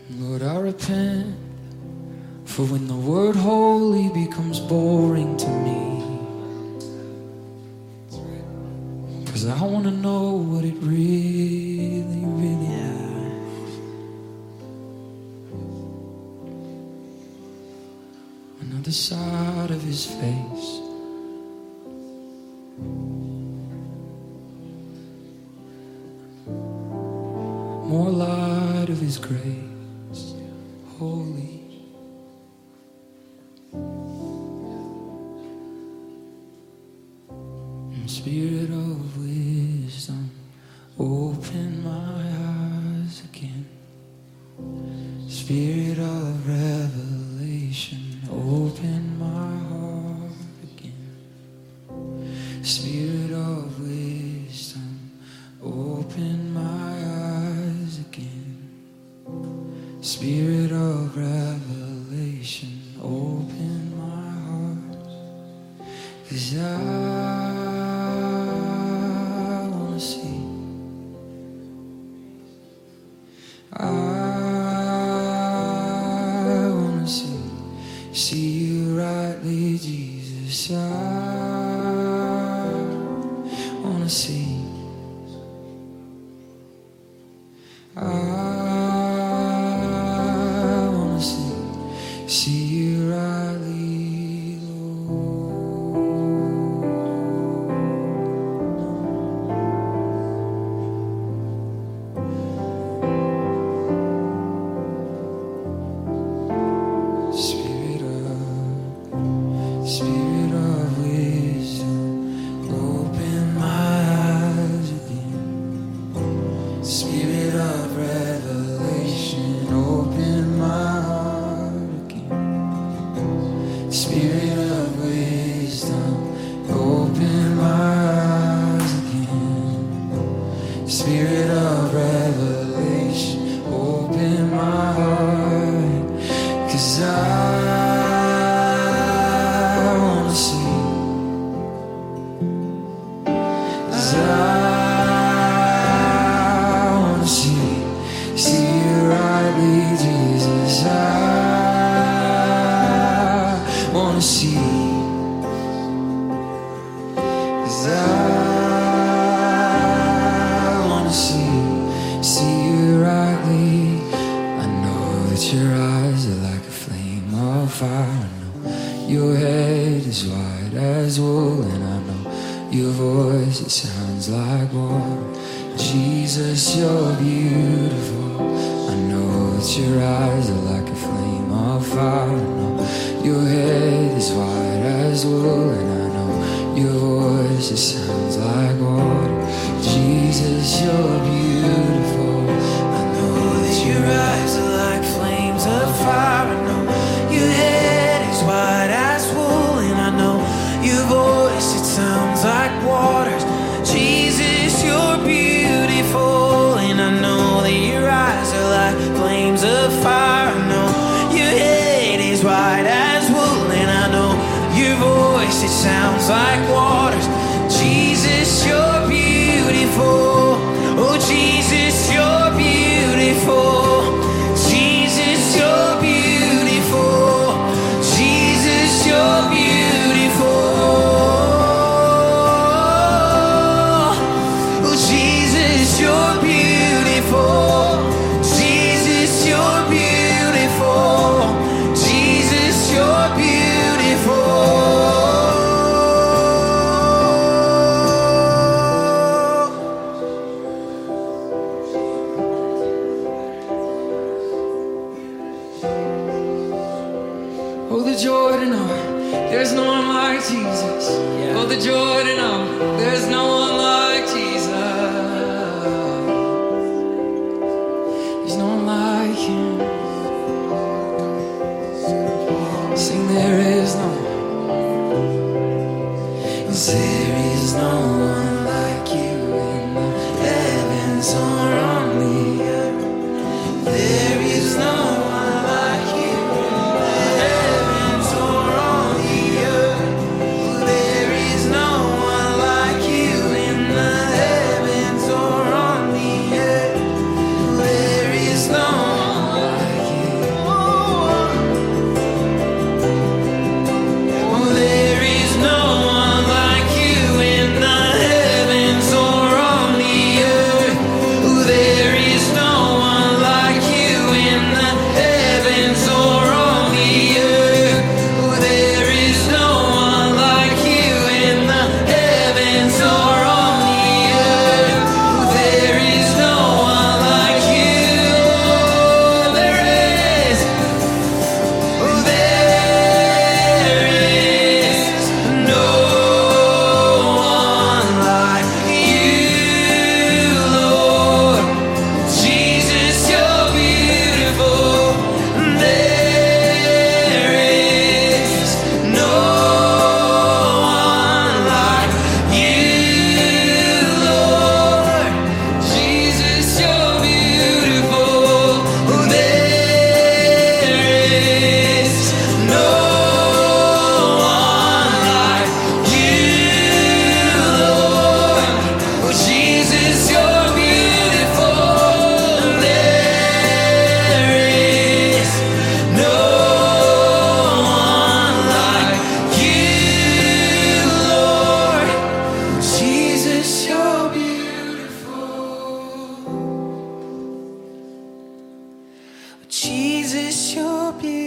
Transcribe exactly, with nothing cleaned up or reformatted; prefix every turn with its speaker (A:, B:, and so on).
A: Lord, I repent for when the word holy becomes boring to me, 'cause I want to know what it really, really is. Another side of his face, more light of his grace, holy. And Spirit of wisdom, open my eyes again. Spirit of revelation, open my heart again. Spirit of wisdom, open my eyes again. Spirit of revelation, open my heart. 'Cause I wanna see, I wanna see, see you rightly, Jesus. I wanna see, I wanna see, see you rightly, Lord. Spirit of, Spirit of wisdom, open my eyes again. Spirit of revelation, open my heart again. Spirit of wisdom, open my eyes again. Spirit of revelation, open my heart. 'Cause I wanna see, 'cause I wanna see, see you rightly, Jesus. I wanna see, 'cause I wanna see, see you rightly. I know that your eyes are like a flame of fire. I know your head is white as wool, and I know your voice, it sounds like water. Jesus, you're beautiful. I know that your eyes are like a flame of fire. I know your head is white as wool, and I know your voice, it sounds like water. Jesus, you're beautiful. I know that your eyes are like flames of fire. I know your head is white as wool, and I know your voice, it sounds like waters. Jesus, you're beautiful, and I know that your eyes are like flames of fire. I know your head is white as wool, and I know your voice, it sounds like waters. Jesus, you're beautiful. Oh, Jesus, you're beautiful. Jesus, you're beautiful. Jesus, you're beautiful. Oh, Jesus, you're beautiful. Jesus, you're beautiful. Jesus, you're beautiful. Oh, the joy to know there's no one like Jesus. Yeah. Oh, the joy to know there's no one like Jesus. There's no one like him. Sing, there is no one. There is no one like you in the heavens or on the earth. There is no one like you in the heavens or on the earth. There is no one like you
B: Jesus, you're beautiful.